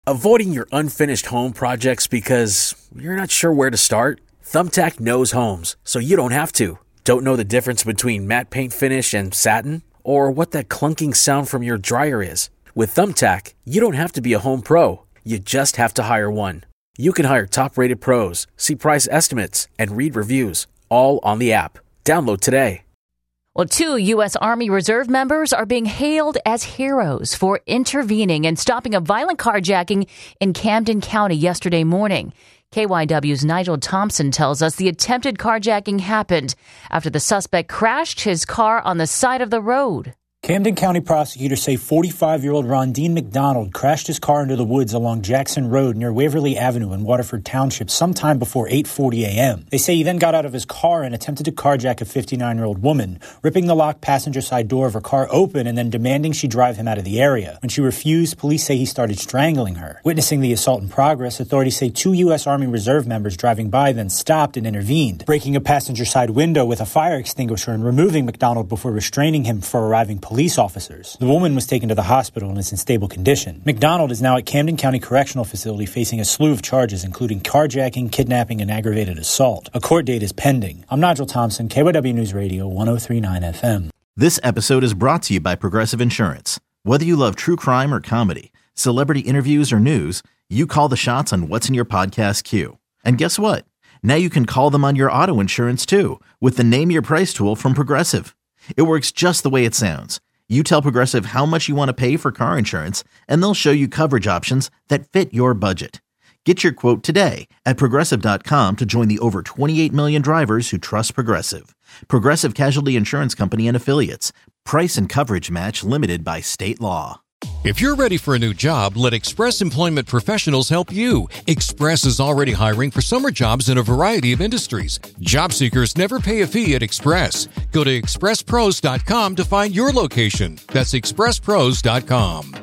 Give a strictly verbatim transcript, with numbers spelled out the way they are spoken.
Avoiding your unfinished home projects because you're not sure where to start? Thumbtack knows homes, so you don't have to. Don't know the difference between matte paint finish and satin? Or what that clunking sound from your dryer is? With Thumbtack, you don't have to be a home pro. You just have to hire one. You can hire top-rated pros, see price estimates, and read reviews, all on the app. Download today. Well, two U S. Army Reserve members are being hailed as heroes for intervening and stopping a violent carjacking in Camden County yesterday morning. K Y W's Nigel Thompson tells us the attempted carjacking happened after the suspect crashed his car on the side of the road. Camden County prosecutors say forty-five-year-old Rondine McDonald crashed his car into the woods along Jackson Road near Waverly Avenue in Waterford Township sometime before eight forty a.m. They say he then got out of his car and attempted to carjack a fifty-nine-year-old woman, ripping the locked passenger side door of her car open and then demanding she drive him out of the area. When she refused, police say he started strangling her. Witnessing the assault in progress, authorities say two U S. Army Reserve members driving by then stopped and intervened, breaking a passenger side window with a fire extinguisher and removing McDonald before restraining him for arriving police. Police officers. The woman was taken to the hospital and is in stable condition. McDonald is now at Camden County Correctional Facility facing a slew of charges, including carjacking, kidnapping, and aggravated assault. A court date is pending. I'm Nigel Thompson, K Y W News Radio, one oh three point nine F M. This episode is brought to you by Progressive Insurance. Whether you love true crime or comedy, celebrity interviews or news, you call the shots on what's in your podcast queue. And guess what? Now you can call them on your auto insurance too, with the Name Your Price tool from Progressive. It works just the way it sounds. You tell Progressive how much you want to pay for car insurance, and they'll show you coverage options that fit your budget. Get your quote today at Progressive dot com to join the over twenty-eight million drivers who trust Progressive. Progressive Casualty Insurance Company and Affiliates. Price and coverage match limited by state law. If you're ready for a new job, let Express Employment Professionals help you. Express is already hiring for summer jobs in a variety of industries. Job seekers never pay a fee at Express. Go to express pros dot com to find your location. That's express pros dot com.